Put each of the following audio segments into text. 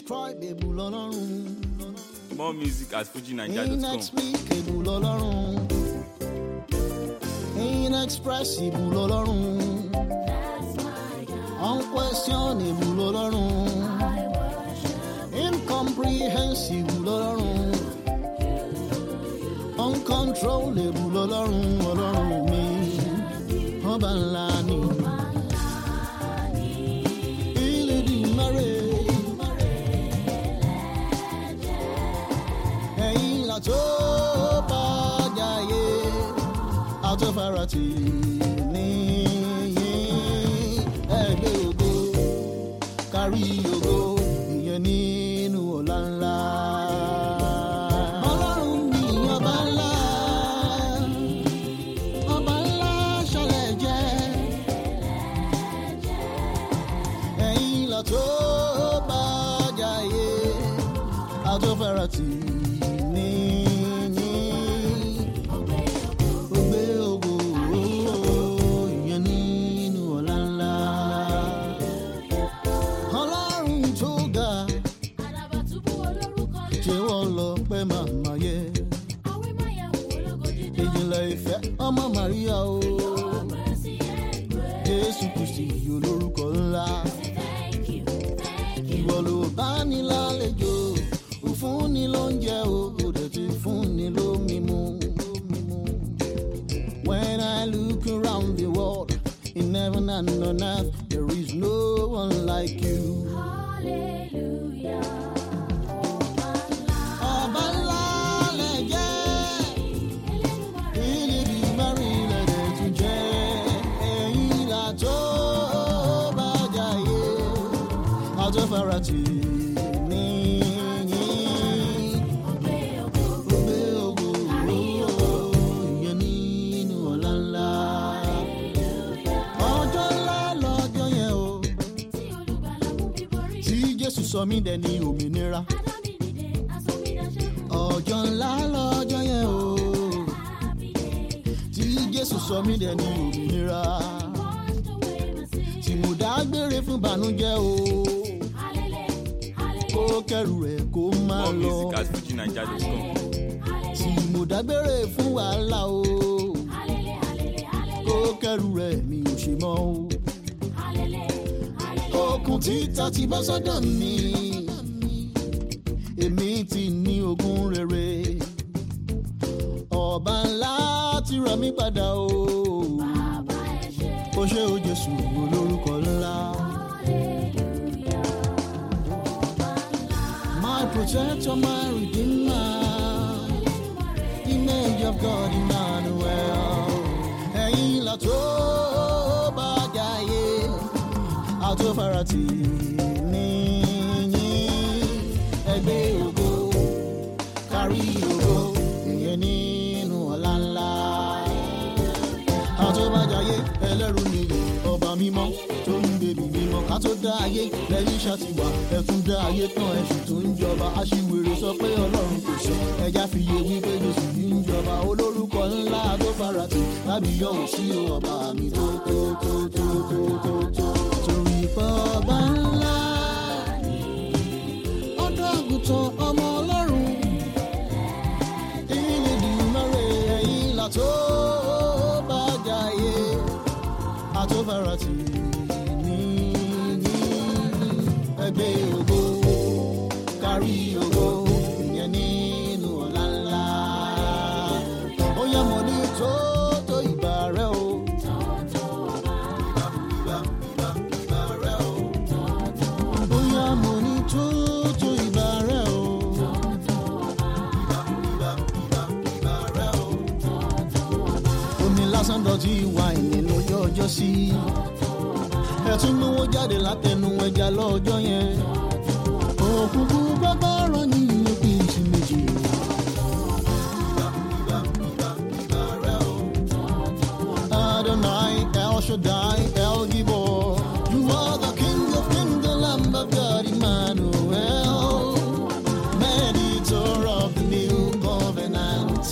indescribable Ọlọ́run. More music at FujiNigeria.com. Inexplicable Ọlọ́run. Inexpressible Ọlọ́run. Unquestionable Ọlọ́run. Incomprehensible Ọlọ́run. Uncontrollable Ọlọ́run, Ọlọ́run mi. Ọba ńlá ni. Tó bá jayé àtọ́farati níyìn ẹgbẹ́ ògo kárí ògo ìyẹn nínú ọlá ńlá. Ọlọ́run mi ọba ńlá ṣọlẹ̀ jẹ́ ẹ̀yin là tó bá jayé àtọ́farati. Ọmọ Maria o, Jésù Kristi olórúkọ ńlá. Ìwọ ló bá ní lálejò, ó fún ni lóúnjẹ o, ó dẹ̀ ti fún ni lómi mu. When I look around the world, in heaven and on earth, there is no one like you. Hallelujah. Farati níyìn ògbé ògo ìyẹn nínú ọlá ńlá. Ọjọ́ ńlá lọ́jọ́ yẹn o, tí Jésù sọ mí dẹni òmìnira. Ọjọ́ ńlá lọ́jọ́ yẹn o, tí Jésù sọ mí dẹni òmìnira. Tí mo dágbére fún bànújẹ́ o, kó kẹrù rẹ̀ kó máa lọ. More music at FujiNigeria.com. Tí mo dágbére fún wàhálà o, kó kẹrù rẹ̀ mi ò ṣe mọ́ o. Okùn títa ti bọ́ sọ́dọ̀ mi, èmi ti ní ogún rere. Ọba ńlá ti rà mí padà o, ó ṣé o Jésù olórúkọ ńlá. Protector, my Redeemer, image of God, Emmanuel. Ẹ̀yin là tó bá jayé àtọ́farati níyìn ẹgbẹ́ ògo kárí ògo ìyẹn nínú ọlá ńlá. Àtọ́bàjáyé ẹlẹ́rù nìyí ọba mímọ́ tó ń bèbí mímọ́ ká tó dá ayé lẹ́yìn ṣàtìwà ẹ̀tún dá ayé tán ẹ̀sùn tó ń jọba aṣiwèrè sọ pé Ọlọ́run kò ṣe ẹja fìyè wípé Jésù yìí ń jọba olórúkọ ńlá tó farati lábì yọ̀wò sí ọba mi tó. Torí pé ọba ńlá ọ̀dọ́ àgùntàn ọmọ Ọlọ́run Elédùmarè ẹ̀yin là tó bá jayé àtọ́farati. Ẹgbẹ́ ògo kárí ògo ìyẹn nínú ọlá ńlá. Ó yá mo ní tó ìbà rẹ o. Ìbà rẹ o. Ó yá mo ní tó ìbà rẹ o. Ìbà rẹ o. Omi lásán dọ̀tí wáìnì lọ́jọ́ ọjọ́ sí. Ẹ̀tún mú wọn jáde látẹnu ẹja lọ́jọ́ yẹn. Òkùnkùn bàbá rán ní ìyókù ìsì méjì. Adonai, El Shaddai, El Gibor. You are the King of Kings, the Lamb of God, Emmanuel. Mediator of the new covenant.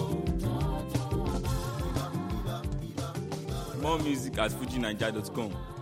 More music at FujiNigeria.com.